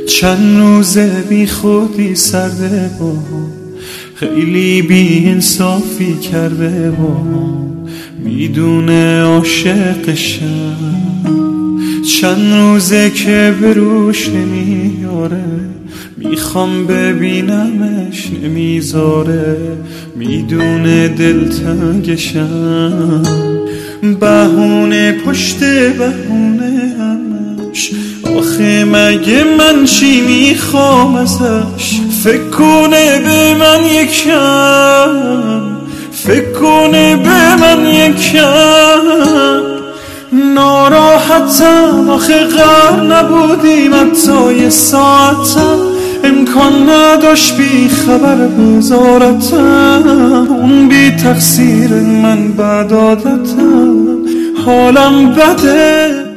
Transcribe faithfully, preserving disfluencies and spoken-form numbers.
چند روزه بی خودی سرده با خیلی بی انصافی کرده با میدونه عاشقشم. چند روزه که بروش نمیاره میخوام ببینمش نمیذاره میدونه دلتنگشم. بهونه پشت بهونه همش آخه مگه من چی میخوام ازش؟ فکر کنه به من یکم فکر کنه به من یکم ناراحتم آخه غر نبودیم حتی یه ساعتم امکان نداشت بی خبر بذارتم. اون بی تقصیر من بد عادتم حالم بده